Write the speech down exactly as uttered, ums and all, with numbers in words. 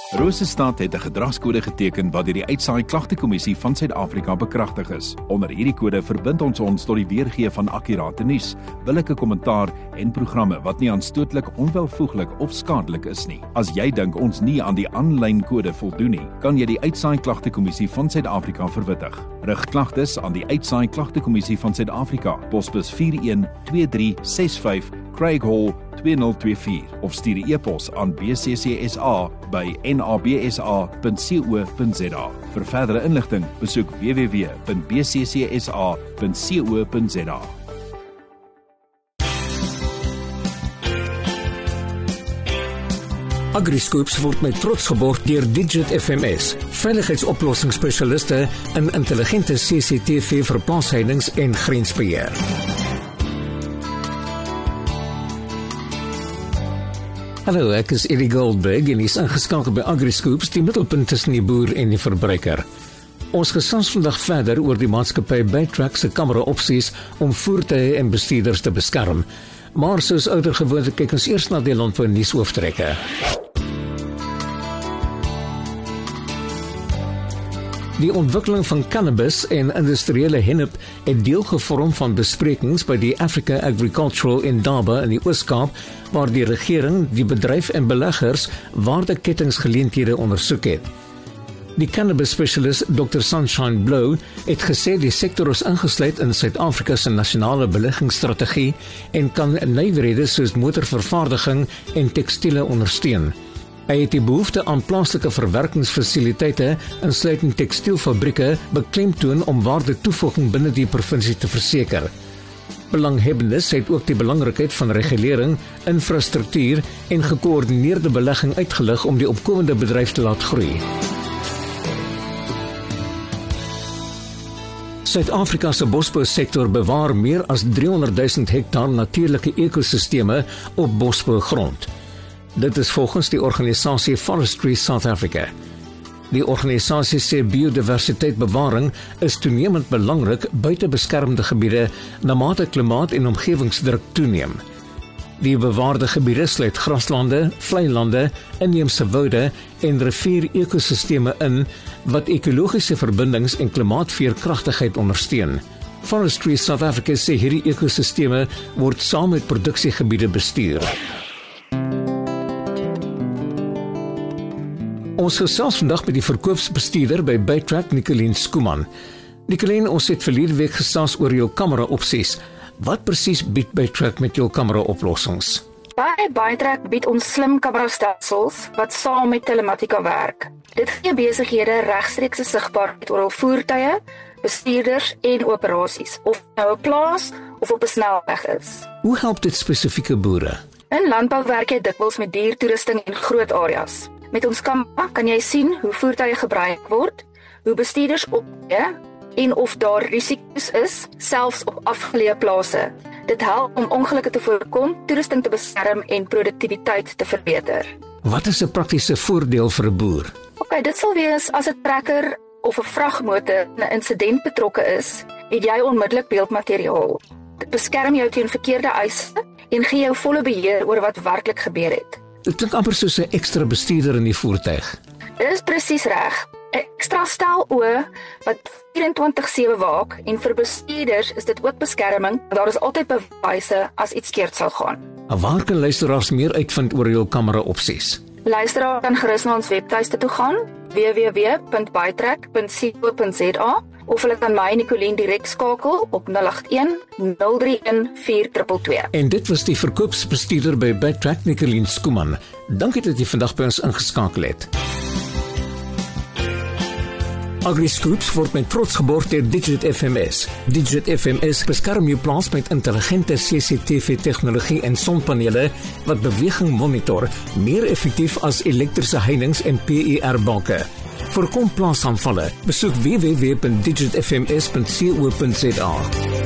Rosestad het 'n gedragskode geteken wat deur die Uitsaai Klagtekommissie van Suid-Afrika bekragtig is. Onder hierdie kode verbind ons ons tot die weergee van akkurate nuus, billike kommentaar en programme wat nie aanstootlik, onwelvoeglik of skadelik is nie. As jy dink ons nie aan die aanlyn kode voldoen nie, kan jy die Uitsaai Klagtekommissie van Suid-Afrika verwittig. Rig klagtes aan die Uitsaai Klagtekommissie van Suid-Afrika, posbus vier een twee drie ses vyf, Craig Hall twee nul twee vier of stuur 'n e-pos aan b c c s a by n a b s a punt co punt z a. Vir verdere inligting, besoek w w w punt b c c s a punt co punt z a. AgriScoops word met trots geborg deur Digit F M S, veiligheidsoplossingsspesialiste in intelligente C C T V vir plaasheidings en grensbeheer. Hallo, ek is Eddie Goldberg en is ingeskakel by AgriScoops, die middelpunt tussen die boer en die verbruiker. Ons gesels vandag verder oor die maatskappy Bytrack se kamera-opsies om voertuie en bestuurders te beskerm. Maar soos ouer gewoonte kyk ons eers na die landbou nuushooftrekke. Die ontwikkeling van cannabis en industriële hennep het deel gevorm van besprekings by die Africa Agricultural Indaba in die Oos-Kaap, waar die regering, die bedryf en beleggers waardekettingsgeleenthede ondersoek het. Die cannabis spesialist dokter Sunshine Blow het gesê die sektor is ingesluit in Suid-Afrika se nasionale beleggingsstrategie en kan nywerhede soos motorvervaardiging en tekstiele ondersteun. Hy het die behoefte aan plaaslike verwerkingsfasiliteite, insluitend tekstielfabrieke, beklemtoon om waardetoevoeging binne die provinsie te verseker. Belanghebbendes het ook die belangrikheid van regulering, infrastruktuur en gekoördineerde belegging uitgelig om die opkomende bedryf te laat groei. Suid-Afrika se bosbousektor bewaar meer as driehonderdduisend hektaar natuurlike ekosisteme op bosbougrond. Dit is volgens die organisasie Forestry South Africa. Die organisasie sê biodiversiteitsbewaring is toenemend belangrik buite beskermde gebiede na mate klimaat en omgewingsdruk toeneem. Die bewaarde gebiede sluit graslande, vlei lande, inheemse woude en rivier-ekosisteme in wat ekologiese verbindings en klimaatveerkragtigheid ondersteun. Forestry South Africa sê hierdie ekosisteme word saam met produksiegebiede bestuur. Ons gesels vandag met die verkoopsbestuurder by Bytrack, Nicoline Skuman. Nicoline, ons het verlede week gesels oor jou kamera-opsies. Wat presies bied Bytrack met jou kamera-oplossings? By Bytrack bied ons slim kamerastelsels wat saam met telematika werk. Dit gee besighede regstreekse sigbaarheid oor hul voertuie, bestuurders en operasies, of nou 'n plaas of op 'n snelweg is. Hoe help dit spesifieke boere? In landbou werk jy dikwels met diertoerusting en groot areas. Met ons kamera kan jy sien hoe voertuie gebruik word, hoe bestuurders optree en of daar risiko's is, selfs op afgeleë plase. Dit help om ongelukke te voorkom, toerusting te beskerm en produktiwiteit te verbeter. Wat is 'n praktiese voordeel vir 'n boer? Ok, dit sal wees as 'n trekker of 'n vragmotor in 'n insident betrokke is, het jy onmiddellik beeldmateriaal. Dit beskerm jou teen verkeerde eise en gee jou volle beheer oor wat werklik gebeur het. Dit klink amper soos 'n ekstra bestuurder in die voertuig. Dit is presies reg. 'n Ekstra stel oë wat vyf-en-twintig sewe waak en vir bestuurders is dit ook beskerming. Daar is altyd bewyse as iets skeerd sal gaan. En waar kan luisteraars meer uitvind oor jou kamera-opsies? Luisteraars kan gerus na ons webtuiste toe gaan, w w w punt bytrack punt co punt z a, of hulle kan my Nicoline direk skakel op nul agt een nul drie een vier twee twee. En dit was die verkoopsbestuurder by Bytrack, Nicoline Skuman. Dankie dat jy vandag by ons ingeskakel het. AgriScoops word met trots geborg deur Digit F M S. Digit F M S beskerm jou plaas met intelligente C C T V-tegnologie en sonpanele wat beweging monitor, meer effektief as elektriese heininge en P I R-banke. Voorkom plaasaanvalle. Besoek w w w punt digit f m s punt co punt z a.